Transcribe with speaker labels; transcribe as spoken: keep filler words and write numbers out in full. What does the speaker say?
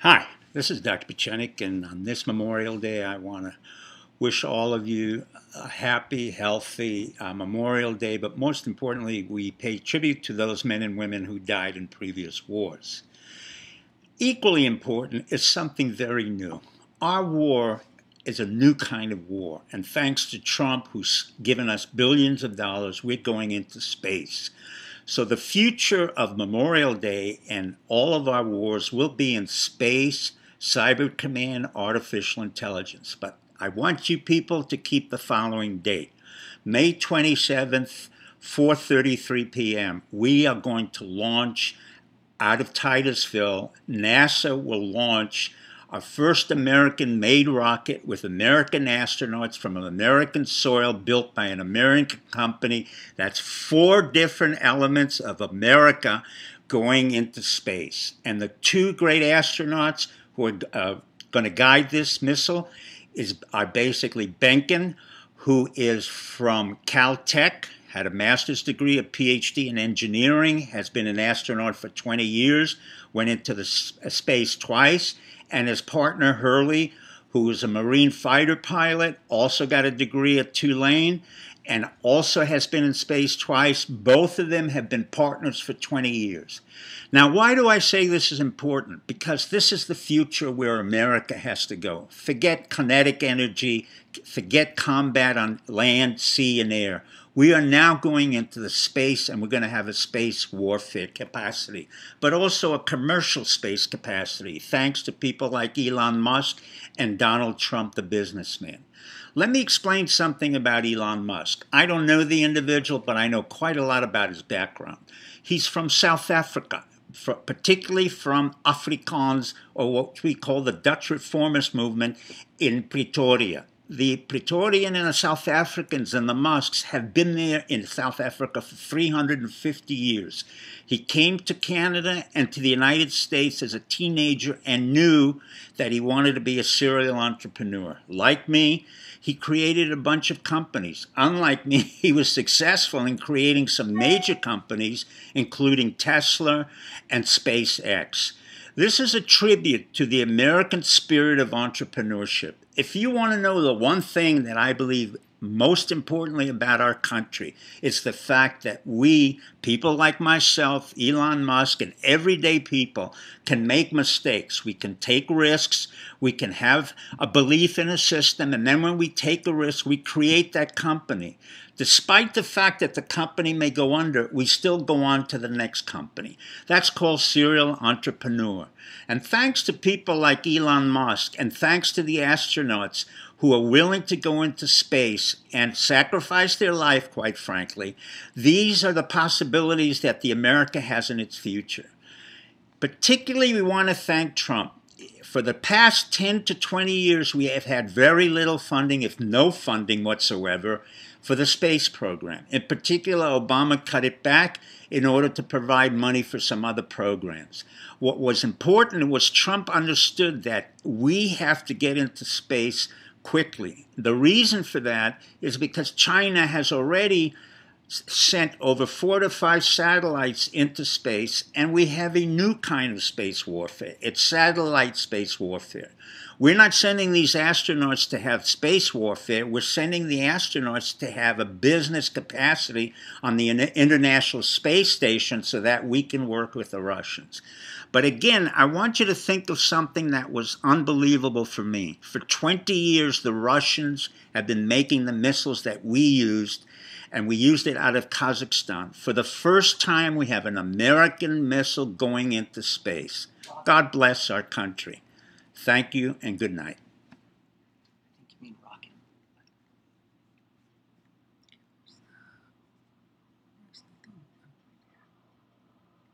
Speaker 1: Hi, this is Doctor Pechenik, and on this Memorial Day, I want to wish all of you a happy, healthy uh, Memorial Day, but most importantly, we pay tribute to those men and women who died in previous wars. Equally important is something very new. Our war is a new kind of war, and thanks to Trump, who's given us billions of dollars, we're going into space. So the future of Memorial Day and all of our wars will be in space, cyber command, artificial intelligence. But I want you people to keep the following date. May twenty-seventh, four thirty-three p m We are going to launch out of Titusville. NASA will launch our first American-made rocket with American astronauts from an American soil built by an American company. That's four different elements of America going into space. And the two great astronauts who are uh, going to guide this missile is, are basically Behnken, who is from Caltech, had a master's degree, a P H D in engineering, has been an astronaut for twenty years, went into the space twice, and his partner Hurley, who is a Marine fighter pilot, also got a degree at Tulane, and also has been in space twice. Both of them have been partners for twenty years. Now, why do I say this is important? Because this is the future where America has to go. Forget kinetic energy, forget combat on land, sea, and air. We are now going into the space, and we're going to have a space warfare capacity, but also a commercial space capacity, thanks to people like Elon Musk and Donald Trump, the businessman. Let me explain something about Elon Musk. I don't know the individual, but I know quite a lot about his background. He's from South Africa, particularly from Afrikaans, or what we call the Dutch Reformist movement in Pretoria. The Praetorian and the South Africans and the Musks have been there in South Africa for three hundred fifty years. He came to Canada and to the United States as a teenager and knew that he wanted to be a serial entrepreneur. Like me, he created a bunch of companies. Unlike me, he was successful in creating some major companies, including Tesla and SpaceX. This is a tribute to the American spirit of entrepreneurship. If you want to know the one thing that I believe most importantly about our country, it's the fact that we, people like myself, Elon Musk, and everyday people can make mistakes. We can take risks. We can have a belief in a system. And then when we take a risk, we create that company. Despite the fact that the company may go under, we still go on to the next company. That's called serial entrepreneur. And thanks to people like Elon Musk, and thanks to the astronauts who are willing to go into space and sacrifice their life, quite frankly, these are the possibilities that the America has in its future. Particularly, we want to thank Trump. For the past ten to twenty years, we have had very little funding, if no funding whatsoever, for the space program. In particular, Obama cut it back in order to provide money for some other programs. What was important was Trump understood that we have to get into space quickly. The reason for that is because China has already sent over four to five satellites into space, and we have a new kind of space warfare. It's satellite space warfare. We're not sending these astronauts to have space warfare. We're sending the astronauts to have a business capacity on the International Space Station so that we can work with the Russians. But again, I want you to think of something that was unbelievable for me. For twenty years, the Russians have been making the missiles that we used, and we used it out of Kazakhstan. For the first time, we have an American missile going into space. God bless our country. Thank you and good night.
Speaker 2: I think you mean rocket.